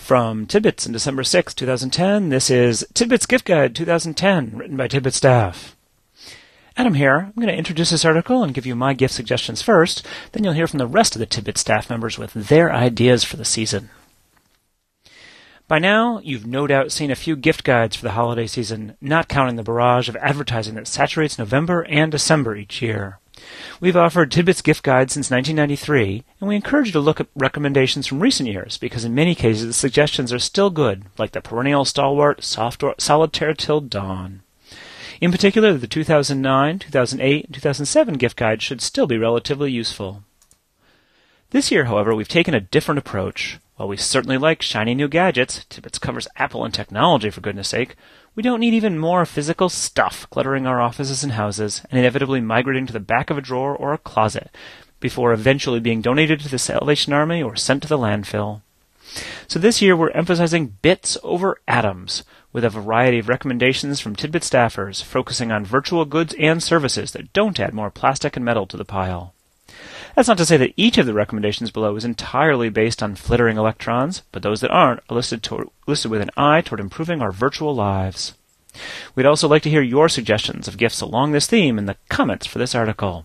From Tidbits on December 6, 2010, this is Tidbits Gift Guide 2010, written by Tidbit staff. Adam here. I'm going to introduce this article and give you my gift suggestions first, then you'll hear from the rest of the Tidbit staff members with their ideas for the season. By now, you've no doubt seen a few gift guides for the holiday season, not counting the barrage of advertising that saturates November and December each year. We've offered Tidbits gift guides since 1993, and we encourage you to look at recommendations from recent years, because in many cases the suggestions are still good, like the perennial stalwart Solitaire Till Dawn. In particular, the 2009, 2008, and 2007 gift guides should still be relatively useful. This year, however, we've taken a different approach. While we certainly like shiny new gadgets, Tidbits covers Apple and technology for goodness sake, we don't need even more physical stuff cluttering our offices and houses and inevitably migrating to the back of a drawer or a closet before eventually being donated to the Salvation Army or sent to the landfill. So this year we're emphasizing bits over atoms, with a variety of recommendations from Tidbit staffers focusing on virtual goods and services that don't add more plastic and metal to the pile. That's not to say that each of the recommendations below is entirely based on flittering electrons, but those that aren't are listed with an eye toward improving our virtual lives. We'd also like to hear your suggestions of gifts along this theme in the comments for this article.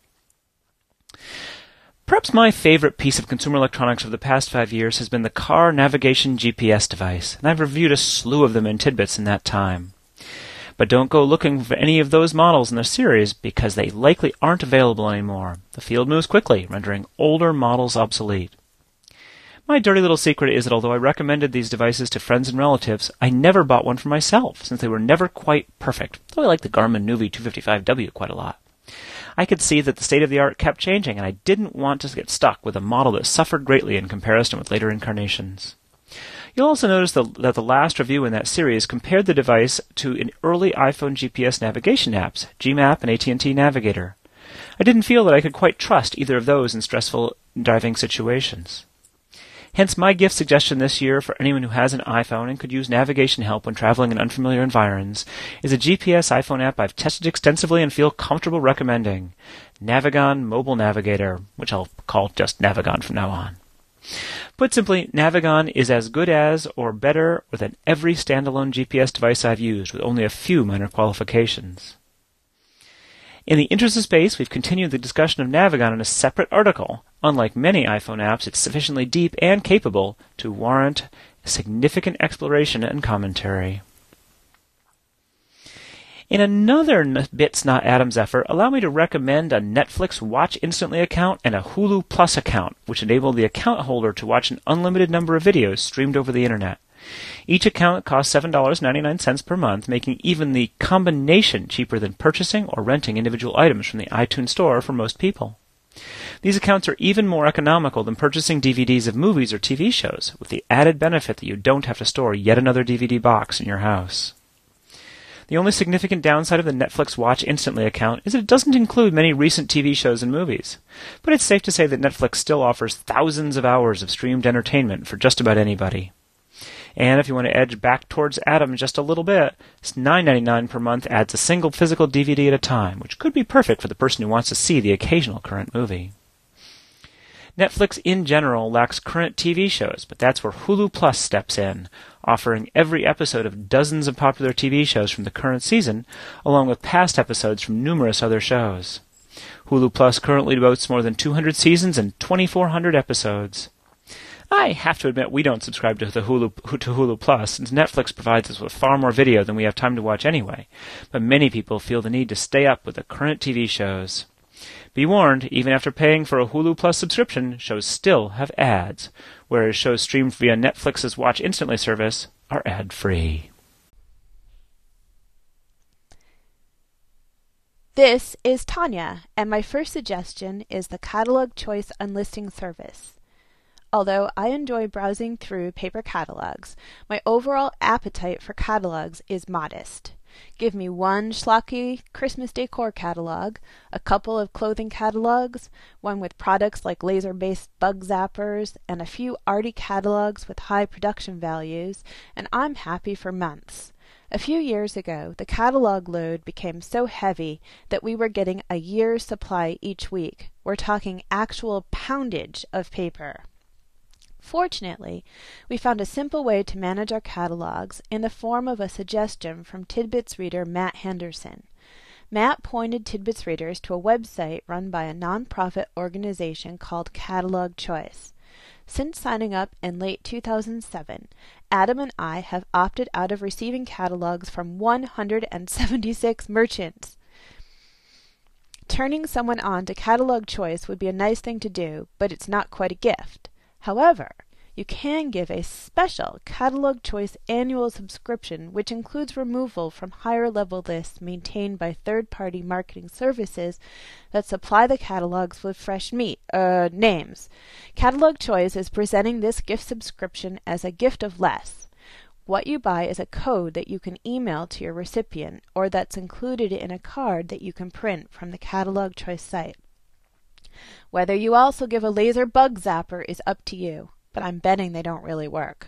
Perhaps my favorite piece of consumer electronics of the past 5 years has been the car navigation GPS device, and I've reviewed a slew of them in Tidbits in that time. But don't go looking for any of those models in the series because they likely aren't available anymore. The field moves quickly, rendering older models obsolete. My dirty little secret is that although I recommended these devices to friends and relatives, I never bought one for myself since they were never quite perfect, though I like the Garmin Nuvi 255W quite a lot. I could see that the state of the art kept changing, and I didn't want to get stuck with a model that suffered greatly in comparison with later incarnations. You'll also notice that the last review in that series compared the device to an early iPhone GPS navigation apps, Gmap and AT&T Navigator. I didn't feel that I could quite trust either of those in stressful driving situations. Hence my gift suggestion this year for anyone who has an iPhone and could use navigation help when traveling in unfamiliar environs is a GPS iPhone app I've tested extensively and feel comfortable recommending, Navigon Mobile Navigator, which I'll call just Navigon from now on. Put simply, Navigon is as good as or better than every standalone GPS device I've used, with only a few minor qualifications. In the interest of space, we've continued the discussion of Navigon in a separate article. Unlike many iPhone apps, it's sufficiently deep and capable to warrant significant exploration and commentary. In another Bits Not Atoms effort, allow me to recommend a Netflix Watch Instantly account and a Hulu Plus account, which enable the account holder to watch an unlimited number of videos streamed over the internet. Each account costs $7.99 per month, making even the combination cheaper than purchasing or renting individual items from the iTunes Store for most people. These accounts are even more economical than purchasing DVDs of movies or TV shows, with the added benefit that you don't have to store yet another DVD box in your house. The only significant downside of the Netflix Watch Instantly account is that it doesn't include many recent TV shows and movies. But it's safe to say that Netflix still offers thousands of hours of streamed entertainment for just about anybody. And if you want to edge back towards Atom just a little bit, it's $9.99 per month adds a single physical DVD at a time, which could be perfect for the person who wants to see the occasional current movie. Netflix in general lacks current TV shows, but that's where Hulu Plus steps in, offering every episode of dozens of popular TV shows from the current season, along with past episodes from numerous other shows. Hulu Plus currently boasts more than 200 seasons and 2,400 episodes. I have to admit we don't subscribe to Hulu Plus, since Netflix provides us with far more video than we have time to watch anyway, but many people feel the need to stay up with the current TV shows. Be warned, even after paying for a Hulu Plus subscription, shows still have ads, whereas shows streamed via Netflix's Watch Instantly service are ad-free. This is Tanya, and my first suggestion is the Catalog Choice Unlisting service. Although I enjoy browsing through paper catalogs, my overall appetite for catalogs is modest. Give me one schlocky Christmas decor catalog, a couple of clothing catalogs, one with products like laser-based bug zappers, and a few arty catalogs with high production values, and I'm happy for months. A few years ago, the catalog load became so heavy that we were getting a year's supply each week. We're talking actual poundage of paper. Fortunately, we found a simple way to manage our catalogs in the form of a suggestion from Tidbits reader Matt Henderson. Matt pointed Tidbits readers to a website run by a nonprofit organization called Catalog Choice. Since signing up in late 2007, Adam and I have opted out of receiving catalogs from 176 merchants. Turning someone on to Catalog Choice would be a nice thing to do, but it's not quite a gift. However, you can give a special Catalog Choice annual subscription which includes removal from higher-level lists maintained by third-party marketing services that supply the catalogs with fresh names. Catalog Choice is presenting this gift subscription as a gift of less. What you buy is a code that you can email to your recipient or that's included in a card that you can print from the Catalog Choice site. Whether you also give a laser bug zapper is up to you, but I'm betting they don't really work.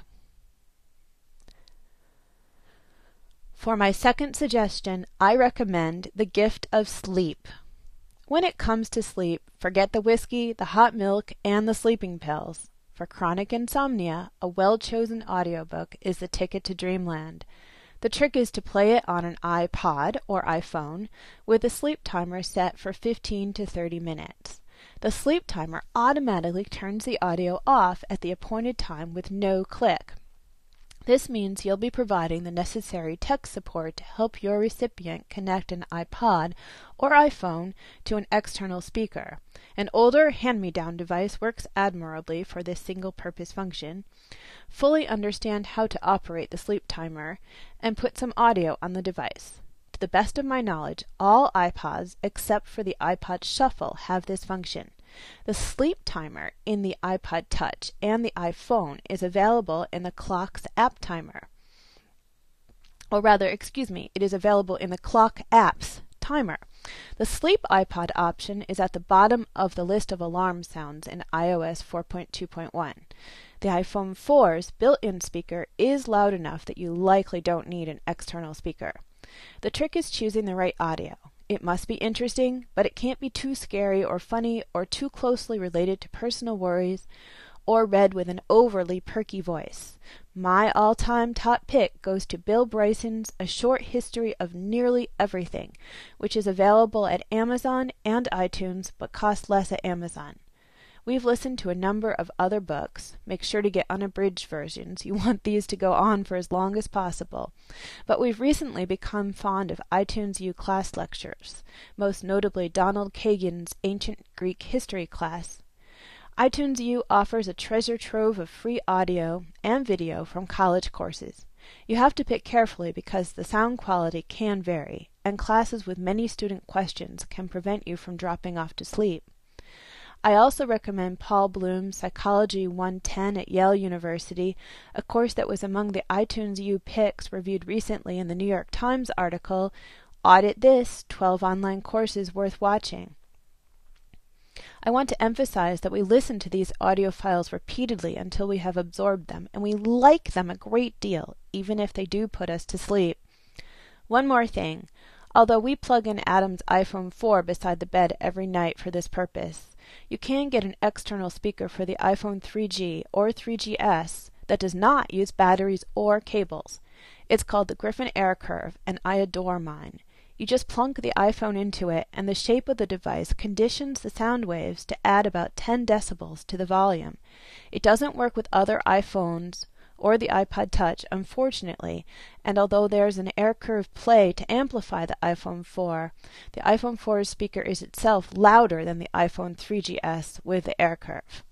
For my second suggestion, I recommend the gift of sleep. When it comes to sleep, forget the whiskey, the hot milk, and the sleeping pills. For chronic insomnia, a well-chosen audiobook is the ticket to dreamland. The trick is to play it on an iPod or iPhone with a sleep timer set for 15 to 30 minutes. The sleep timer automatically turns the audio off at the appointed time with no click. This means you'll be providing the necessary tech support to help your recipient connect an iPod or iPhone to an external speaker. An older hand-me-down device works admirably for this single-purpose function. Fully understand how to operate the sleep timer and put some audio on the device. To the best of my knowledge, all iPods except for the iPod Shuffle have this function. The sleep timer in the iPod Touch and the iPhone is available in the Clocks app timer. It is available in the Clock app's timer. The Sleep iPod option is at the bottom of the list of alarm sounds in iOS 4.2.1. The iPhone 4's built-in speaker is loud enough that you likely don't need an external speaker. The trick is choosing the right audio. It must be interesting, but it can't be too scary or funny or too closely related to personal worries or read with an overly perky voice. My all-time top pick goes to Bill Bryson's A Short History of Nearly Everything, which is available at Amazon and iTunes but costs less at Amazon. We've listened to a number of other books. Make sure to get unabridged versions. You want these to go on for as long as possible. But we've recently become fond of iTunes U class lectures, most notably Donald Kagan's Ancient Greek History class. iTunes U offers a treasure trove of free audio and video from college courses. You have to pick carefully because the sound quality can vary, and classes with many student questions can prevent you from dropping off to sleep. I also recommend Paul Bloom's Psychology 110 at Yale University, a course that was among the iTunes U picks reviewed recently in the New York Times article, Audit This, 12 Online Courses Worth Watching. I want to emphasize that we listen to these audio files repeatedly until we have absorbed them, and we like them a great deal, even if they do put us to sleep. One more thing. Although we plug in Adam's iPhone 4 beside the bed every night for this purpose, you can get an external speaker for the iPhone 3G or 3GS that does not use batteries or cables. It's called the Griffin AirCurve, and I adore mine. You just plunk the iPhone into it, and the shape of the device conditions the sound waves to add about 10 decibels to the volume. It doesn't work with other iPhones or the iPod Touch, unfortunately, and although there's an AirCurve Play to amplify the iPhone 4, the iPhone 4's speaker is itself louder than the iPhone 3GS with the AirCurve.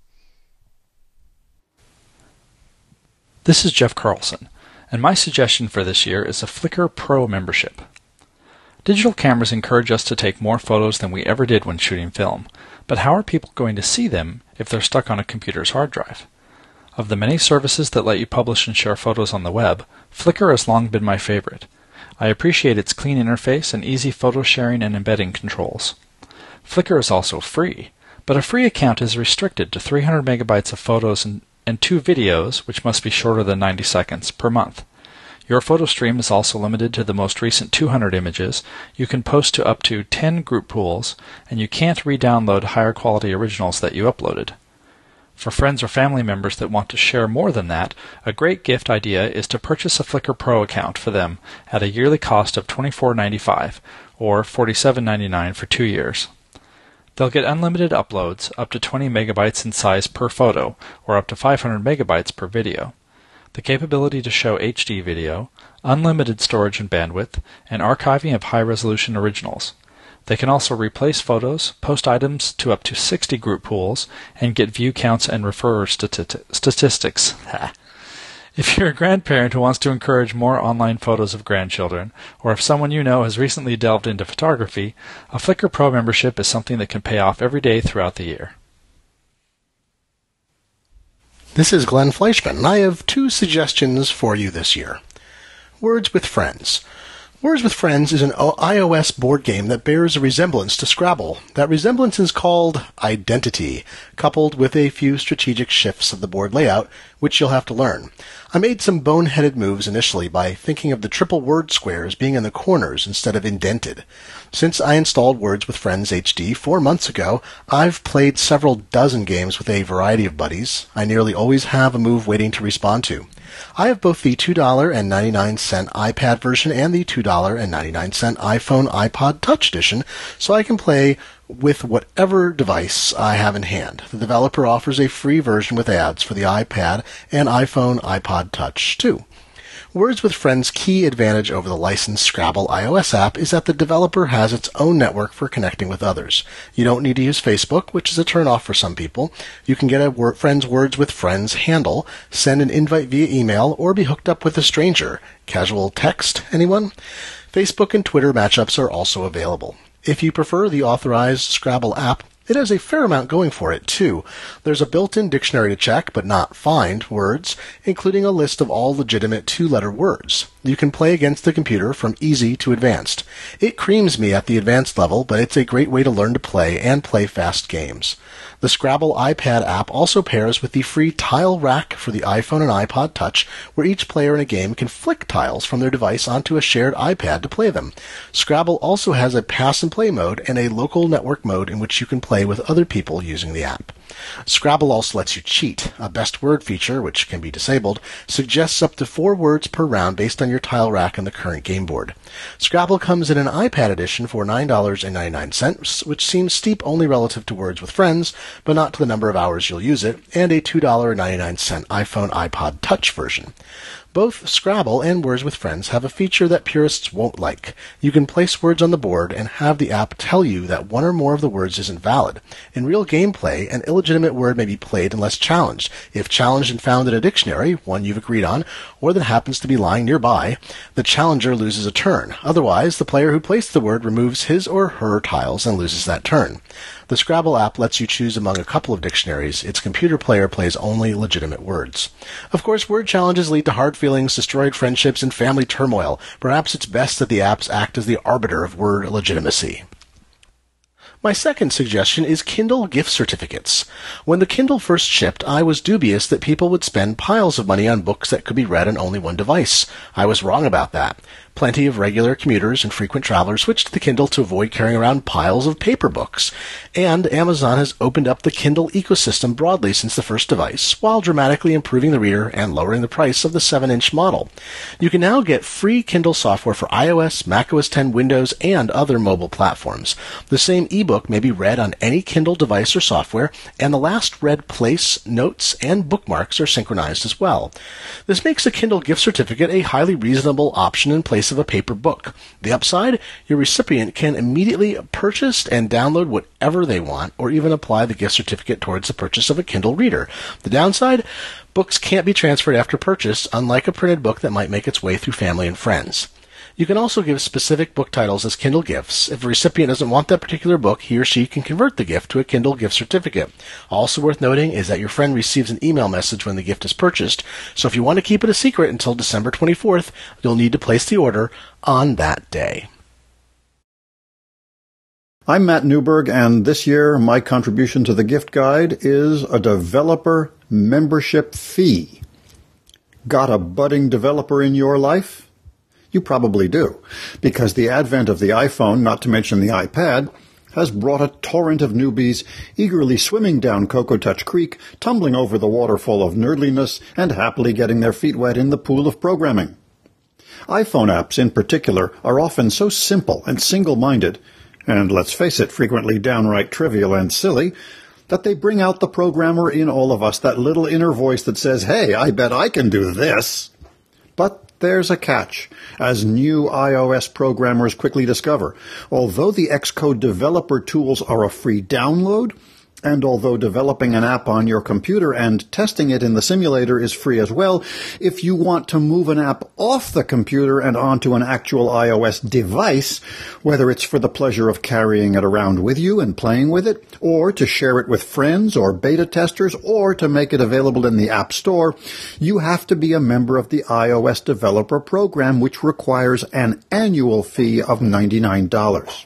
This is Jeff Carlson, and my suggestion for this year is a Flickr Pro membership. Digital cameras encourage us to take more photos than we ever did when shooting film, but how are people going to see them if they're stuck on a computer's hard drive? Of the many services that let you publish and share photos on the web, Flickr has long been my favorite. I appreciate its clean interface and easy photo sharing and embedding controls. Flickr is also free, but a free account is restricted to 300 megabytes of photos and 2 videos, which must be shorter than 90 seconds, per month. Your photo stream is also limited to the most recent 200 images. You can post to up to 10 group pools, and you can't re-download higher quality originals that you uploaded. For friends or family members that want to share more than that, a great gift idea is to purchase a Flickr Pro account for them at a yearly cost of $24.95 or $47.99 for 2 years. They'll get unlimited uploads, up to 20 megabytes in size per photo, or up to 500 megabytes per video, the capability to show HD video, unlimited storage and bandwidth, and archiving of high-resolution originals. They can also replace photos, post items to up to 60 group pools, and get view counts and referrer statistics. If you're a grandparent who wants to encourage more online photos of grandchildren, or if someone you know has recently delved into photography, a Flickr Pro membership is something that can pay off every day throughout the year. This is Glenn Fleischman, and I have 2 suggestions for you this year. Words with Friends. Words with Friends is an iOS board game that bears a resemblance to Scrabble. That resemblance is called identity, coupled with a few strategic shifts of the board layout, which you'll have to learn. I made some boneheaded moves initially by thinking of the triple word squares being in the corners instead of indented. Since I installed Words with Friends HD 4 months ago, I've played several dozen games with a variety of buddies. I nearly always have a move waiting to respond to. I have both the $2.99 iPad version and the $2.99 iPhone iPod Touch edition, so I can play with whatever device I have in hand. The developer offers a free version with ads for the iPad and iPhone iPod Touch too. Words with Friends' key advantage over the licensed Scrabble iOS app is that the developer has its own network for connecting with others. You don't need to use Facebook, which is a turn-off for some people. You can get a Friends Words with Friends handle, send an invite via email, or be hooked up with a stranger. Casual text, anyone? Facebook and Twitter matchups are also available. If you prefer the authorized Scrabble app, it has a fair amount going for it, too. There's a built-in dictionary to check, but not find, words, including a list of all legitimate 2-letter words. You can play against the computer from easy to advanced. It creams me at the advanced level, but it's a great way to learn to play and play fast games. The Scrabble iPad app also pairs with the free Tile Rack for the iPhone and iPod Touch, where each player in a game can flick tiles from their device onto a shared iPad to play them. Scrabble also has a pass-and-play mode and a local network mode in which you can play with other people using the app. Scrabble also lets you cheat. A best word feature, which can be disabled, suggests up to 4 words per round based on your tile rack and the current game board. Scrabble comes in an iPad edition for $9.99, which seems steep only relative to Words with Friends, but not to the number of hours you'll use it, and a $2.99 iPhone iPod Touch version. Both Scrabble and Words with Friends have a feature that purists won't like. You can place words on the board and have the app tell you that one or more of the words isn't valid. In real gameplay, an illegitimate word may be played unless challenged. If challenged and found in a dictionary, one you've agreed on, or that happens to be lying nearby, the challenger loses a turn. Otherwise, the player who placed the word removes his or her tiles and loses that turn. The Scrabble app lets you choose among a couple of dictionaries. Its computer player plays only legitimate words. Of course, word challenges lead to hard feelings, destroyed friendships, and family turmoil. Perhaps it's best that the apps act as the arbiter of word legitimacy. My second suggestion is Kindle gift certificates. When the Kindle first shipped, I was dubious that people would spend piles of money on books that could be read on only one device. I was wrong about that. Plenty of regular commuters and frequent travelers switched to the Kindle to avoid carrying around piles of paper books. And Amazon has opened up the Kindle ecosystem broadly since the first device, while dramatically improving the reader and lowering the price of the 7-inch model. You can now get free Kindle software for iOS, macOS 10, Windows, and other mobile platforms. The same ebook may be read on any Kindle device or software, and the last read place, notes, and bookmarks are synchronized as well. This makes a Kindle gift certificate a highly reasonable option in place of a paper book. The upside, your recipient can immediately purchase and download whatever they want, or even apply the gift certificate towards the purchase of a Kindle reader. The downside, books can't be transferred after purchase, unlike a printed book that might make its way through family and friends. You can also give specific book titles as Kindle gifts. If a recipient doesn't want that particular book, he or she can convert the gift to a Kindle gift certificate. Also worth noting is that your friend receives an email message when the gift is purchased, so if you want to keep it a secret until December 24th, you'll need to place the order on that day. I'm Matt Newberg, and this year my contribution to the gift guide is a developer membership fee. Got a budding developer in your life? You probably do, because the advent of the iPhone, not to mention the iPad, has brought a torrent of newbies eagerly swimming down Cocoa Touch Creek, tumbling over the waterfall of nerdliness, and happily getting their feet wet in the pool of programming. iPhone apps in particular are often so simple and single-minded, and let's face it, frequently downright trivial and silly, that they bring out the programmer in all of us, that little inner voice that says, "Hey, I bet I can do this." But there's a catch, as new iOS programmers quickly discover. Although the Xcode developer tools are a free download, and although developing an app on your computer and testing it in the simulator is free as well, if you want to move an app off the computer and onto an actual iOS device, whether it's for the pleasure of carrying it around with you and playing with it, or to share it with friends or beta testers, or to make it available in the App Store, you have to be a member of the iOS Developer Program, which requires an annual fee of $99.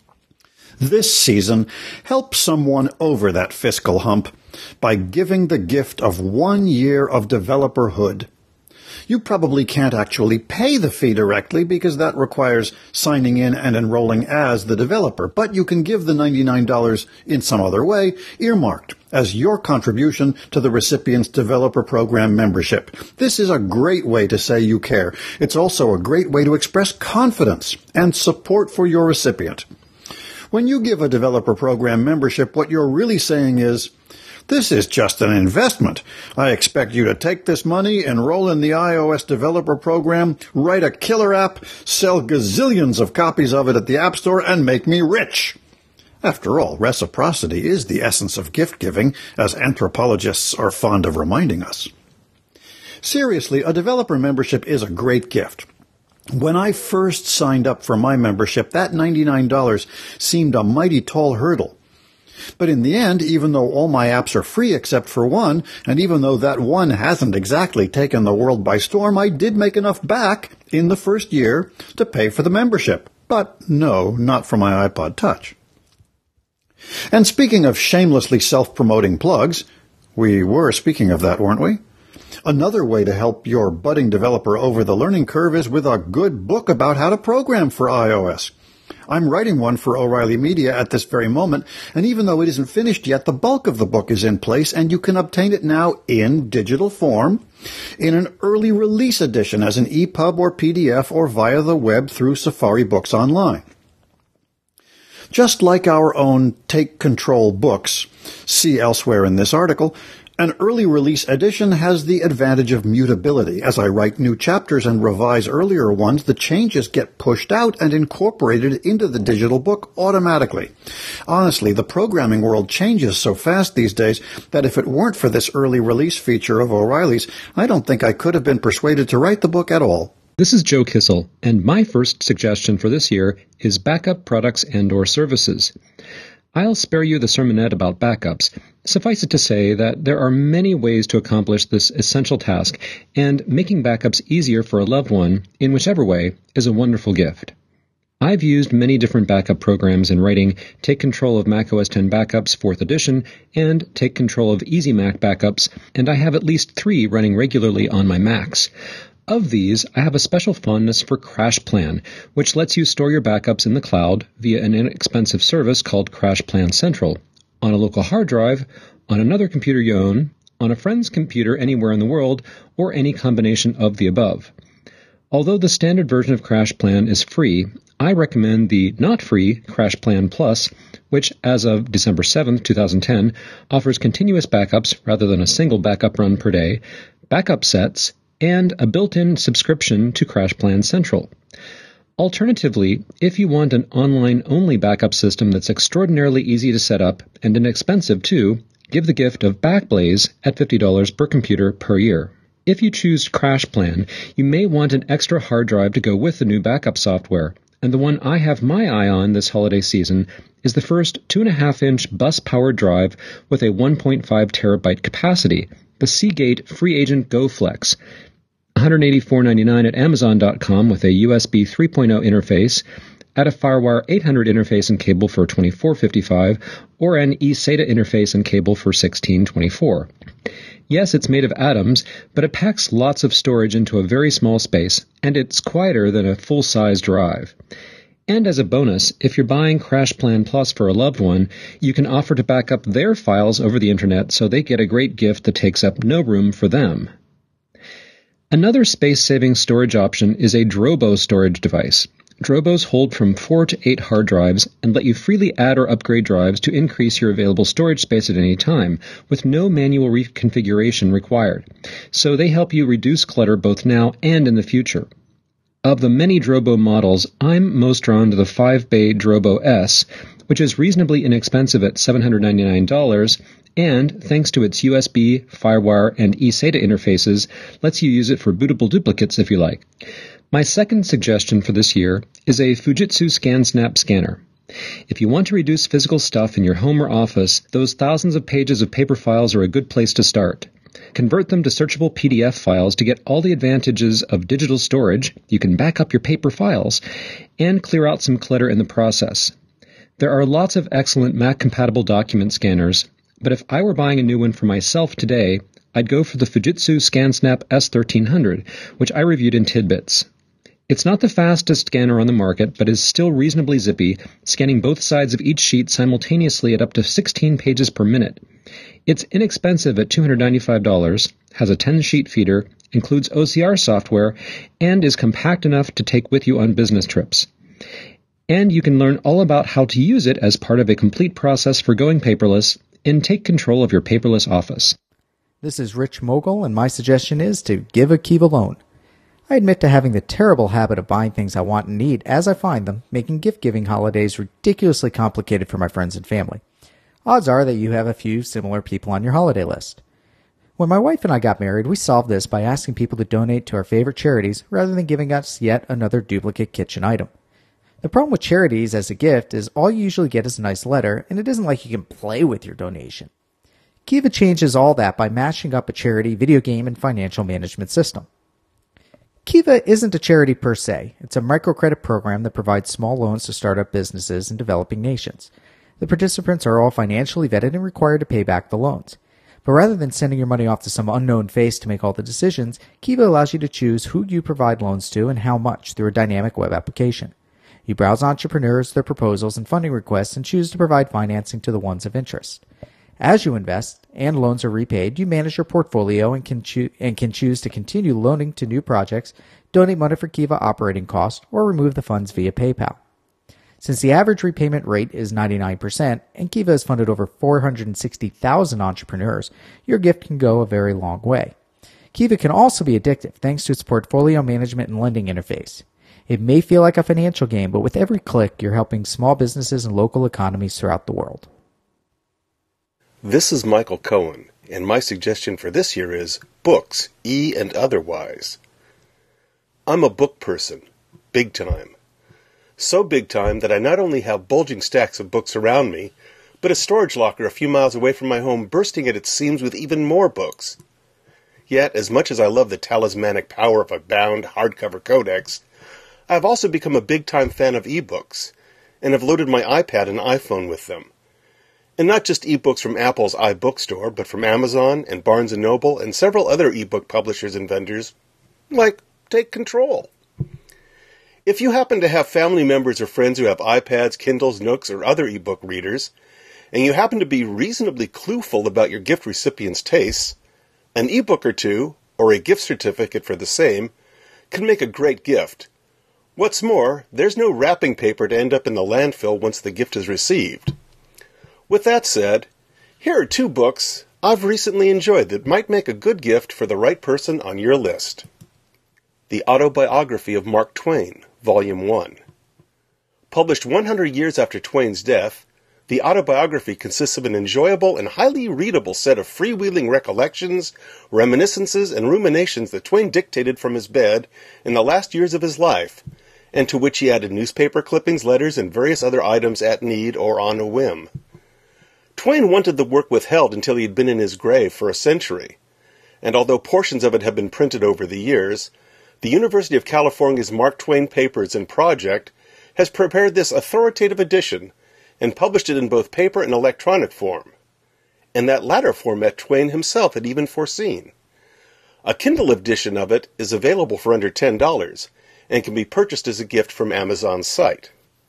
This season, help someone over that fiscal hump by giving the gift of 1 year of developerhood. You probably can't actually pay the fee directly because that requires signing in and enrolling as the developer, but you can give the $99 in some other way, earmarked as your contribution to the recipient's developer program membership. This is a great way to say you care. It's also a great way to express confidence and support for your recipient. When you give a developer program membership, what you're really saying is, this is just an investment. I expect you to take this money, enroll in the iOS developer program, write a killer app, sell gazillions of copies of it at the App Store, and make me rich. After all, reciprocity is the essence of gift giving, as anthropologists are fond of reminding us. Seriously, a developer membership is a great gift. When I first signed up for my membership, that $99 seemed a mighty tall hurdle. But in the end, even though all my apps are free except for one, and even though that one hasn't exactly taken the world by storm, I did make enough back in the first year to pay for the membership. But no, not for my iPod Touch. And speaking of shamelessly self-promoting plugs, we were speaking of that, weren't we? Another way to help your budding developer over the learning curve is with a good book about how to program for iOS. I'm writing one for O'Reilly Media at this very moment, and even though it isn't finished yet, the bulk of the book is in place, and you can obtain it now in digital form, in an early release edition as an EPUB or PDF, or via the web through Safari Books Online. Just like our own Take Control books, see elsewhere in this article, an early release edition has the advantage of mutability. As I write new chapters and revise earlier ones, the changes get pushed out and incorporated into the digital book automatically. Honestly, the programming world changes so fast these days that if it weren't for this early release feature of O'Reilly's, I don't think I could have been persuaded to write the book at all. This is Joe Kissel, and my first suggestion for this year is backup products and/or services. I'll spare you the sermonette about backups. Suffice it to say that there are many ways to accomplish this essential task, and making backups easier for a loved one, in whichever way, is a wonderful gift. I've used many different backup programs in writing Take Control of macOS 10 Backups 4th edition and Take Control of Easy Mac Backups, and I have at least 3 running regularly on my Macs. Of these, I have a special fondness for CrashPlan, which lets you store your backups in the cloud via an inexpensive service called CrashPlan Central, on a local hard drive, on another computer you own, on a friend's computer anywhere in the world, or any combination of the above. Although the standard version of CrashPlan is free, I recommend the not-free CrashPlan Plus, which, as of December 7, 2010, offers continuous backups rather than a single backup run per day, backup sets, and a built-in subscription to CrashPlan Central. Alternatively, if you want an online-only backup system that's extraordinarily easy to set up and inexpensive too, give the gift of Backblaze at $50 per computer per year. If you choose CrashPlan, you may want an extra hard drive to go with the new backup software, and the one I have my eye on this holiday season is the first 2.5-inch bus-powered drive with a 1.5 terabyte capacity, the Seagate FreeAgent GoFlex. $184.99 at Amazon.com with a USB 3.0 interface, add a FireWire 800 interface and cable for $24.55, or an eSATA interface and cable for $16.24. Yes, it's made of atoms, but it packs lots of storage into a very small space, and it's quieter than a full-size drive. And as a bonus, if you're buying CrashPlan Plus for a loved one, you can offer to back up their files over the internet so they get a great gift that takes up no room for them. Another space-saving storage option is a Drobo storage device. Drobos hold from 4 to 8 hard drives and let you freely add or upgrade drives to increase your available storage space at any time, with no manual reconfiguration required. So they help you reduce clutter both now and in the future. Of the many Drobo models, I'm most drawn to the 5-bay Drobo S, which is reasonably inexpensive at $799, and, thanks to its USB, FireWire, and eSATA interfaces, lets you use it for bootable duplicates if you like. My second suggestion for this year is a Fujitsu ScanSnap scanner. If you want to reduce physical stuff in your home or office, those thousands of pages of paper files are a good place to start. Convert them to searchable PDF files to get all the advantages of digital storage, you can back up your paper files, and clear out some clutter in the process. There are lots of excellent Mac-compatible document scanners, but if I were buying a new one for myself today, I'd go for the Fujitsu ScanSnap S1300, which I reviewed in Tidbits. It's not the fastest scanner on the market, but is still reasonably zippy, scanning both sides of each sheet simultaneously at up to 16 pages per minute. It's inexpensive at $295, has a 10-sheet feeder, includes OCR software, and is compact enough to take with you on business trips. And you can learn all about how to use it as part of a complete process for going paperless and take control of your paperless office. This is Rich Mogul, and my suggestion is to give a Kiva loan. I admit to having the terrible habit of buying things I want and need as I find them, making gift-giving holidays ridiculously complicated for my friends and family. Odds are that you have a few similar people on your holiday list. When my wife and I got married, we solved this by asking people to donate to our favorite charities rather than giving us yet another duplicate kitchen item. The problem with charities as a gift is all you usually get is a nice letter, and it isn't like you can play with your donation. Kiva changes all that by mashing up a charity, video game, and financial management system. Kiva isn't a charity per se. It's a microcredit program that provides small loans to startup businesses in developing nations. The participants are all financially vetted and required to pay back the loans. But rather than sending your money off to some unknown face to make all the decisions, Kiva allows you to choose who you provide loans to and how much through a dynamic web application. You browse entrepreneurs, their proposals, and funding requests and choose to provide financing to the ones of interest. As you invest and loans are repaid, you manage your portfolio and can choose to continue loaning to new projects, donate money for Kiva operating costs, or remove the funds via PayPal. Since the average repayment rate is 99% and Kiva has funded over 460,000 entrepreneurs, your gift can go a very long way. Kiva can also be addictive thanks to its portfolio management and lending interface. It may feel like a financial game, but with every click, you're helping small businesses and local economies throughout the world. This is Michael Cohen, and my suggestion for this year is books, and otherwise. I'm a book person, big time. So big time that I not only have bulging stacks of books around me, but a storage locker a few miles away from my home bursting at its seams with even more books. Yet, as much as I love the talismanic power of a bound hardcover codex, I have also become a big-time fan of ebooks, and have loaded my iPad and iPhone with them. And not just ebooks from Apple's iBookstore, but from Amazon and Barnes & Noble and several other ebook publishers and vendors, like Take Control. If you happen to have family members or friends who have iPads, Kindles, Nooks, or other ebook readers, and you happen to be reasonably clueful about your gift recipient's tastes, an ebook or two, or a gift certificate for the same, can make a great gift. What's more, there's no wrapping paper to end up in the landfill once the gift is received. With that said, here are 2 books I've recently enjoyed that might make a good gift for the right person on your list. The Autobiography of Mark Twain, Volume 1. Published 100 years after Twain's death, the autobiography consists of an enjoyable and highly readable set of freewheeling recollections, reminiscences, and ruminations that Twain dictated from his bed in the last years of his life, and to which he added newspaper clippings, letters, and various other items at need or on a whim. Twain wanted the work withheld until he had been in his grave for a century, and although portions of it have been printed over the years, the University of California's Mark Twain Papers and Project has prepared this authoritative edition and published it in both paper and electronic form. And that latter format Twain himself had even foreseen. A Kindle edition of it is available for under $10 and can be purchased as a gift from Amazon's site.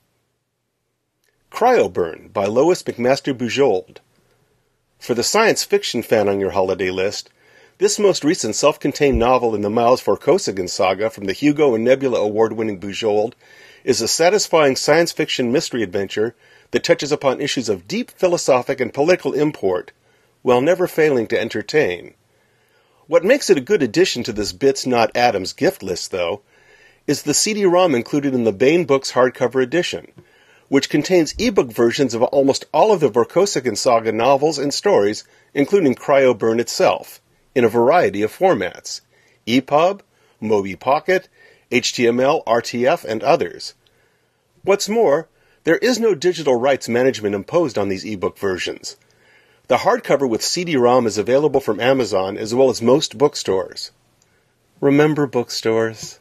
Cryoburn by Lois McMaster-Bujold. For the science fiction fan on your holiday list, this most recent self-contained novel in the Miles Vorkosigan saga from the Hugo and Nebula award-winning Bujold is a satisfying science fiction mystery adventure that touches upon issues of deep philosophic and political import, while never failing to entertain. What makes it a good addition to this Bits Not Atoms gift list, though, is the CD-ROM included in the Baen Books hardcover edition, which contains ebook versions of almost all of the Vorkosigan saga novels and stories, including Cryoburn itself, in a variety of formats: EPUB, Mobi Pocket, HTML, RTF, and others. What's more, there is no digital rights management imposed on these ebook versions. The hardcover with CD-ROM is available from Amazon as well as most bookstores. Remember bookstores?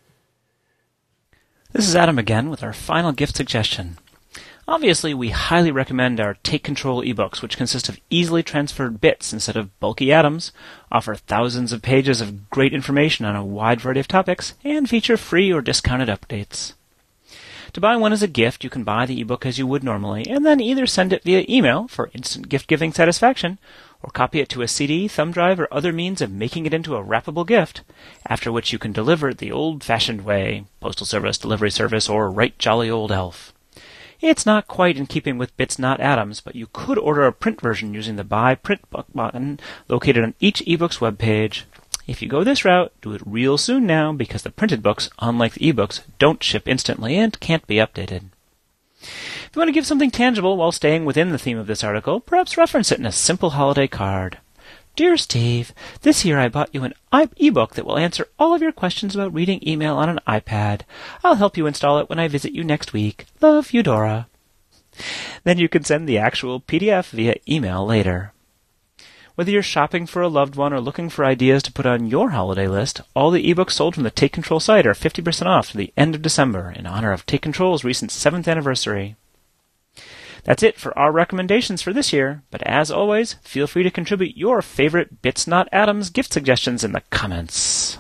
This is Adam again with our final gift suggestion. Obviously, we highly recommend our Take Control ebooks, which consist of easily transferred bits instead of bulky atoms, offer thousands of pages of great information on a wide variety of topics, and feature free or discounted updates. To buy one as a gift, you can buy the ebook as you would normally, and then either send it via email for instant gift-giving satisfaction, or copy it to a CD, thumb drive, or other means of making it into a wrappable gift, after which you can deliver it the old-fashioned way, postal service, delivery service, or right jolly old elf. It's not quite in keeping with Bits Not Atoms, but you could order a print version using the Buy Print Book button located on each ebook's webpage. If you go this route, do it real soon now, because the printed books, unlike the ebooks, don't ship instantly and can't be updated. If you want to give something tangible while staying within the theme of this article, perhaps reference it in a simple holiday card. Dear Steve, this year I bought you an ebook that will answer all of your questions about reading email on an iPad. I'll help you install it when I visit you next week. Love, Eudora. Then you can send the actual PDF via email later. Whether you're shopping for a loved one or looking for ideas to put on your holiday list, all the ebooks sold from the Take Control site are 50% off to the end of December in honor of Take Control's recent 7th anniversary. That's it for our recommendations for this year, but as always, feel free to contribute your favorite Bits Not Atoms gift suggestions in the comments.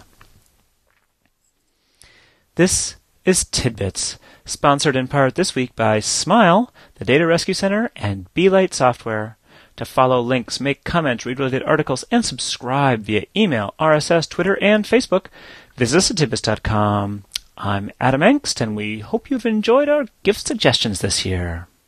This is Tidbits, sponsored in part this week by Smile, the Data Rescue Center, and Beelight Software. To follow links, make comments, read related articles, and subscribe via email, RSS, Twitter, and Facebook, visit us at tidbits.com. I'm Adam Engst, and we hope you've enjoyed our gift suggestions this year.